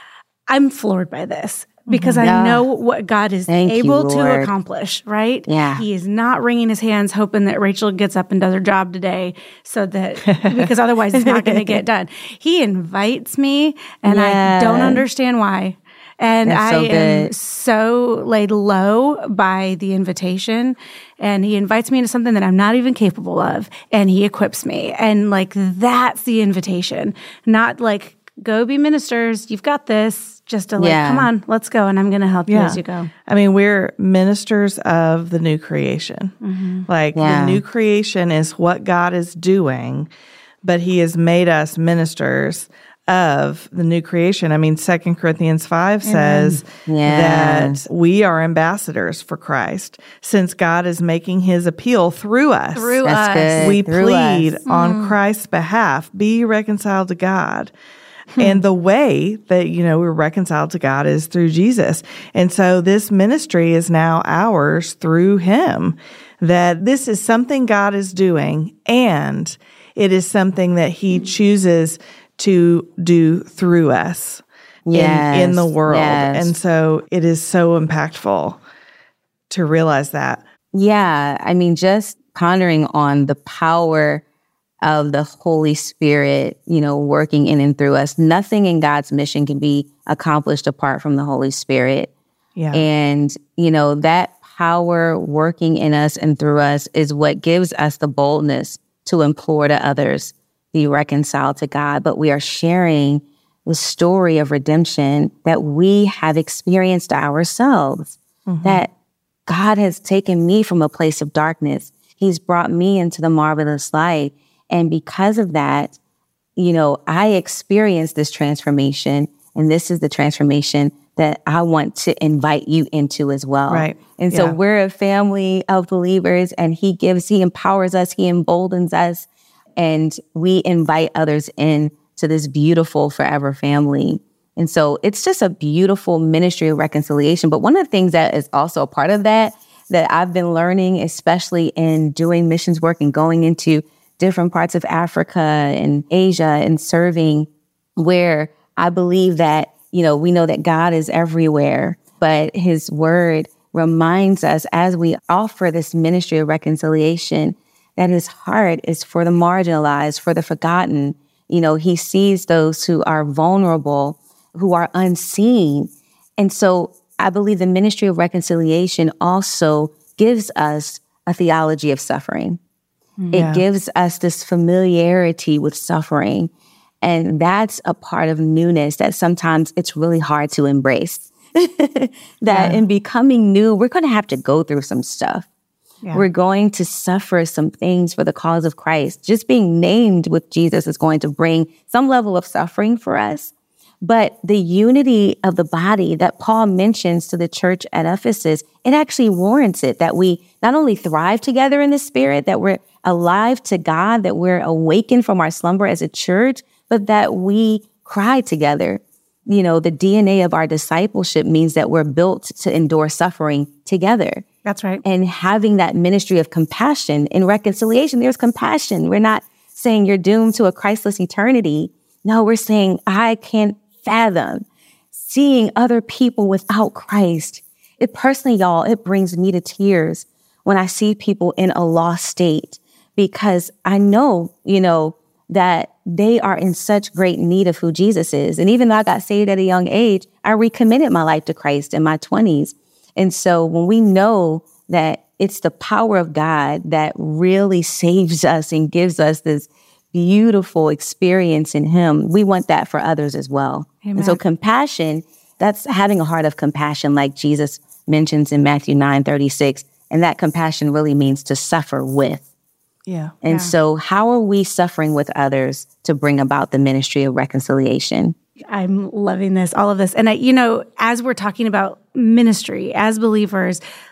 I'm floored by this because mm-hmm. I know what God is Thank able you, to accomplish, right? Yeah. He is not wringing his hands hoping that Rachel gets up and does her job today so that, because otherwise it's not going to get done. He invites me and yeah. I don't understand why. And That's I so am good. so laid low by the invitation. And he invites me into something that I'm not even capable of. And he equips me. And like, that's the invitation. Not like, go be ministers. You've got this. Just to like, yeah. come on, let's go. And I'm going to help yeah. you as you go. I mean, we're ministers of the new creation. Mm-hmm. Like yeah. the new creation is what God is doing, but he has made us ministers of the new creation. I mean, Second Corinthians five says yes. that we are ambassadors for Christ, since God is making his appeal through us. Through That's us. Good. We through plead us. on Mm. Christ's behalf, be reconciled to God. And the way that, you know, we're reconciled to God is through Jesus. And so this ministry is now ours through him, that this is something God is doing, and it is something that he chooses to do through us yes. in, in the world. Yes. And so it is so impactful to realize that. Yeah. I mean, just pondering on the power of the Holy Spirit, you know, working in and through us. Nothing in God's mission can be accomplished apart from the Holy Spirit. Yeah. And, you know, that power working in us and through us is what gives us the boldness to implore to others, be reconciled to God. But we are sharing the story of redemption that we have experienced ourselves, mm-hmm. that God has taken me from a place of darkness. He's brought me into the marvelous light. And because of that, you know, I experienced this transformation, and this is the transformation that I want to invite you into as well. Right. And so yeah. we're a family of believers, and he gives, he empowers us, he emboldens us, and we invite others in to this beautiful forever family. And so it's just a beautiful ministry of reconciliation. But one of the things that is also a part of that, that I've been learning, especially in doing missions work and going into different parts of Africa and Asia and serving, where I believe that, you know, we know that God is everywhere, but his word reminds us as we offer this ministry of reconciliation that his heart is for the marginalized, for the forgotten. You know, he sees those who are vulnerable, who are unseen. And so I believe the ministry of reconciliation also gives us a theology of suffering. Yeah. It gives us this familiarity with suffering. And that's a part of newness that sometimes it's really hard to embrace. that yeah. in becoming new, we're going to have to go through some stuff. Yeah. We're going to suffer some things for the cause of Christ. Just being named with Jesus is going to bring some level of suffering for us. But the unity of the body that Paul mentions to the church at Ephesus, it actually warrants it, that we not only thrive together in the Spirit, that we're alive to God, that we're awakened from our slumber as a church, but that we cry together. You know, the D N A of our discipleship means that we're built to endure suffering together. That's right. And having that ministry of compassion in reconciliation, there's compassion. We're not saying you're doomed to a Christless eternity. No, we're saying I can't fathom seeing other people without Christ. It personally, y'all, it brings me to tears when I see people in a lost state, because I know, you know, that they are in such great need of who Jesus is. And even though I got saved at a young age, I recommitted my life to Christ in my twenties. And so when we know that it's the power of God that really saves us and gives us this beautiful experience in him, we want that for others as well. Amen. And so compassion, that's having a heart of compassion, like Jesus mentions in Matthew nine thirty-six. And that compassion really means to suffer with. Yeah. And yeah. so how are we suffering with others to bring about the ministry of reconciliation? I'm loving this, all of this. And, I, you know, as we're talking about ministry as believers,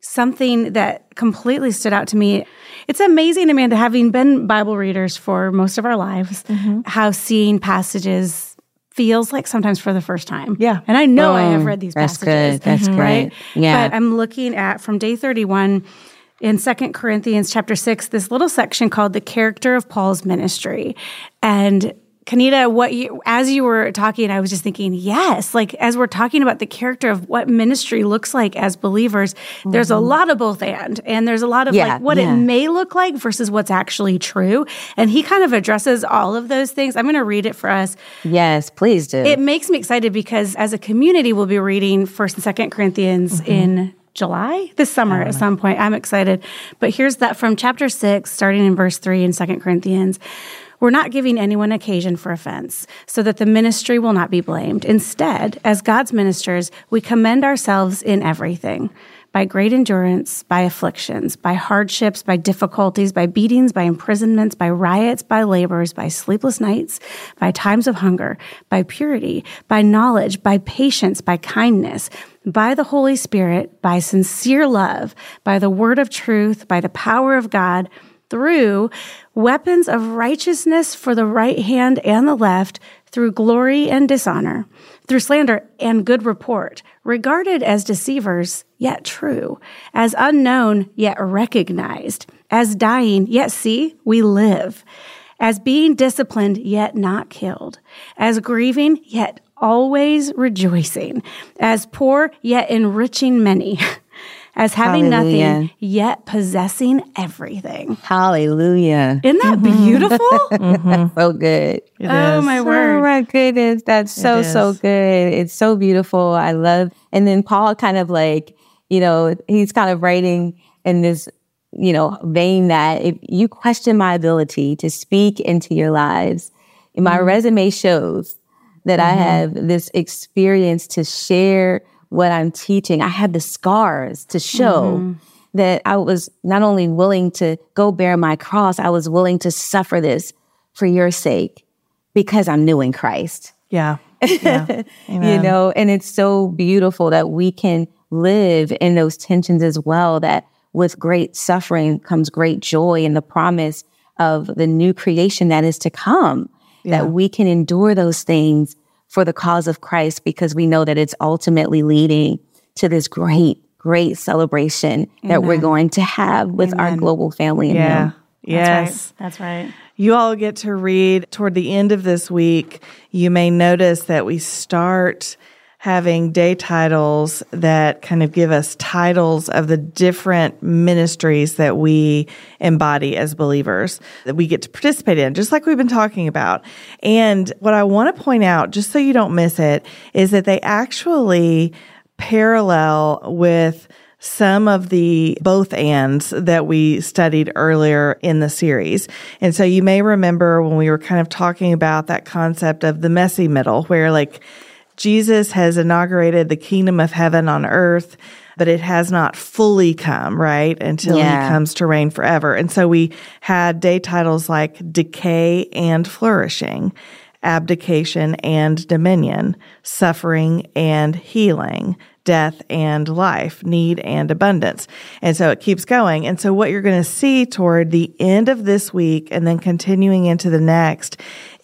something that completely stood out to me. It's amazing, Amanda, having been Bible readers for most of our lives, mm-hmm. how seeing passages feels like sometimes for the first time. Yeah. And I know Boom. I have read these That's passages. Good. That's mm-hmm. Right? good. Yeah. But I'm looking at, from day thirty-one, in Second Corinthians chapter six, this little section called The Character of Paul's Ministry. And Kenita, what you, as you were talking, I was just thinking, yes, like as we're talking about the character of what ministry looks like as believers, mm-hmm. there's a lot of both and, and there's a lot of yeah, like what yeah. it may look like versus what's actually true. And he kind of addresses all of those things. I'm going to read it for us. Yes, please do. It makes me excited because as a community, we'll be reading First and Second Corinthians mm-hmm. in July, this summer at some point. I'm excited. But here's that from chapter six, starting in verse three in Second Corinthians. We're not giving anyone occasion for offense, so that the ministry will not be blamed. Instead, as God's ministers, we commend ourselves in everything, by great endurance, by afflictions, by hardships, by difficulties, by beatings, by imprisonments, by riots, by labors, by sleepless nights, by times of hunger, by purity, by knowledge, by patience, by kindness, by the Holy Spirit, by sincere love, by the word of truth, by the power of God, through weapons of righteousness for the right hand and the left, through glory and dishonor, through slander and good report, regarded as deceivers, yet true, as unknown, yet recognized, as dying, yet see, we live, as being disciplined, yet not killed, as grieving, yet always rejoicing, as poor, yet enriching many, as having Hallelujah. Nothing, yet possessing everything. Hallelujah. Isn't that mm-hmm. beautiful? mm-hmm. So good. It oh, is. my word. Oh, my goodness. That's so, so good. It's so beautiful. I love. And then Paul kind of like, you know, he's kind of writing in this, you know, vein that if you question my ability to speak into your lives, my mm-hmm. resume shows that mm-hmm. I have this experience to share what I'm teaching. I have the scars to show mm-hmm. that I was not only willing to go bear my cross, I was willing to suffer this for your sake because I'm new in Christ. Yeah. yeah. You know, and it's so beautiful that we can live in those tensions as well, that with great suffering comes great joy and the promise of the new creation that is to come, yeah. that we can endure those things for the cause of Christ, because we know that it's ultimately leading to this great, great celebration Amen. That we're going to have with Amen. Our global family in yeah. Him. Yes. That's right. That's right. You all get to read toward the end of this week. You may notice that we start having day titles that kind of give us titles of the different ministries that we embody as believers, that we get to participate in, just like we've been talking about. And what I want to point out, just so you don't miss it, is that they actually parallel with some of the both ands that we studied earlier in the series. And so you may remember when we were kind of talking about that concept of the messy middle, where like Jesus has inaugurated the kingdom of heaven on earth, but it has not fully come, right, until yeah. he comes to reign forever. And so we had day titles like Decay and Flourishing, Abdication and Dominion, Suffering and Healing, Death and Life, Need and Abundance. And so it keeps going. And so what you're going to see toward the end of this week and then continuing into the next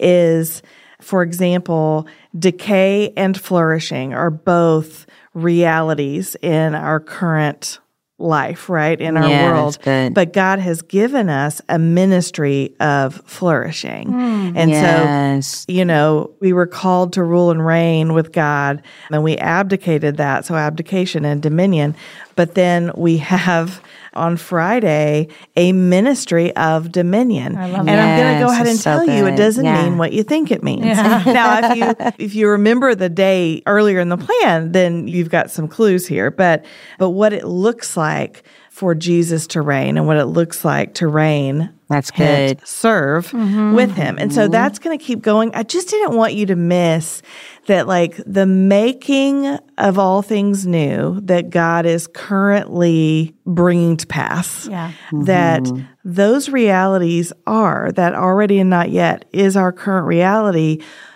is, for example, decay and flourishing are both realities in our current life, right, in our yeah, world. But God has given us a ministry of flourishing. Mm, and yes. so, you know, we were called to rule and reign with God, and we abdicated that, so abdication and dominion. But then we have on Friday a ministry of dominion. I love and that. I'm going to go ahead and so tell good. you it doesn't yeah. mean what you think it means. Yeah. Now, if you if you remember the day earlier in the plan, then you've got some clues here. But but what it looks like for Jesus to reign and what it looks like to reign That's good. serve mm-hmm. with him. And so that's going to keep going. I just didn't want you to miss that, like, the making of all things new that God is currently bringing to pass, yeah. mm-hmm. that those realities are, that already and not yet is our current reality,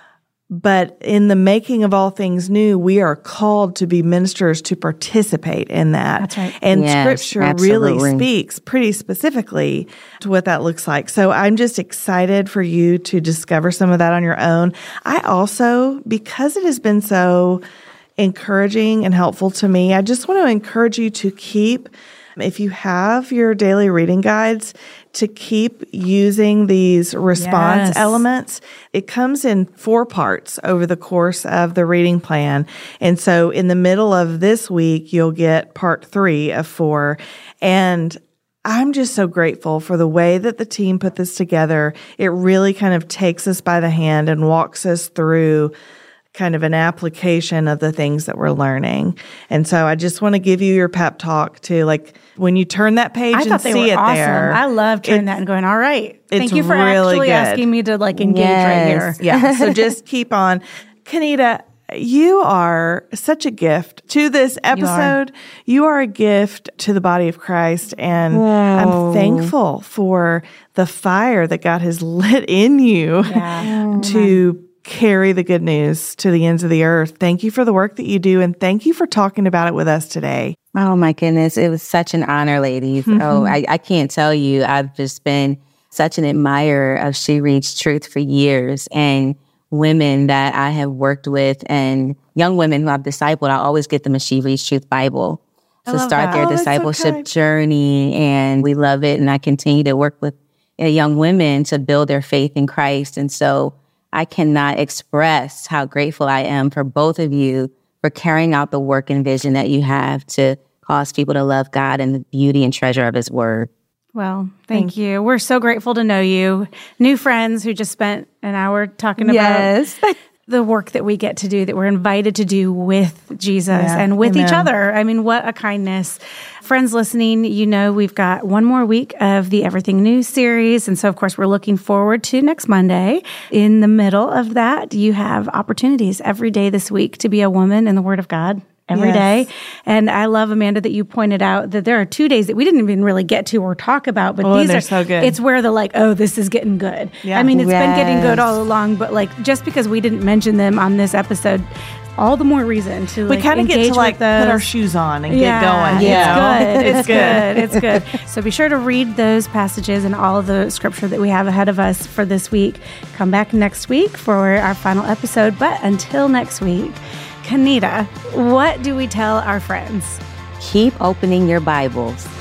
But in the making of all things new, we are called to be ministers to participate in that. That's right. And Yes, Scripture absolutely. really speaks pretty specifically to what that looks like. So I'm just excited for you to discover some of that on your own. I also, because it has been so encouraging and helpful to me, I just want to encourage you to keep, if you have your daily reading guides, to keep using these response Yes. elements. It comes in four parts over the course of the reading plan. And so in the middle of this week, you'll get part three of four. And I'm just so grateful for the way that the team put this together. It really kind of takes us by the hand and walks us through kind of an application of the things that we're learning. And so I just want to give you your pep talk to, like, when you turn that page I and thought they see were it awesome. there. I love turning that and going, all right. Thank you for really actually good. asking me to like engage right here. Yes. Yeah. So just keep on. Kenita, you are such a gift to this episode. You are, you are a gift to the body of Christ. And I'm thankful for the fire that God has lit in you Yeah. to carry the good news to the ends of the earth. Thank you for the work that you do. And thank you for talking about it with us today. Oh my goodness. It was such an honor, ladies. Mm-hmm. Oh, I, I can't tell you. I've just been such an admirer of She Reads Truth for years, and women that I have worked with and young women who I've discipled. I always get them a She Reads Truth Bible to love start that. their Oh, that's so discipleship kind. journey. And we love it. And I continue to work with uh, young women to build their faith in Christ. And so I cannot express how grateful I am for both of you for carrying out the work and vision that you have to cause people to love God and the beauty and treasure of His Word. Well, thank you. We're so grateful to know you. New friends who just spent an hour talking about the work that we get to do, that we're invited to do with Jesus Yeah, and with amen. each other. I mean, what a kindness. Friends listening, you know, we've got one more week of the Everything New series. And so, of course, we're looking forward to next Monday. In the middle of that, you have opportunities every day this week to be a woman in the Word of God. Every Yes. day. And I love, Amanda, that you pointed out that there are two days that we didn't even really get to or talk about, but Oh, these they're are so good. It's where the like, oh, this is getting good. Yeah. I mean, it's been getting good Yes. all along, but like just because we didn't mention them on this episode, all the more reason to We like kind of get engage to like with those. put our shoes on and Yeah, get going. you it's know? good. It's good. It's good. So be sure to read those passages and all of the scripture that we have ahead of us for this week. Come back next week for our final episode. But until next week, Kenita, what do we tell our friends? Keep opening your Bibles.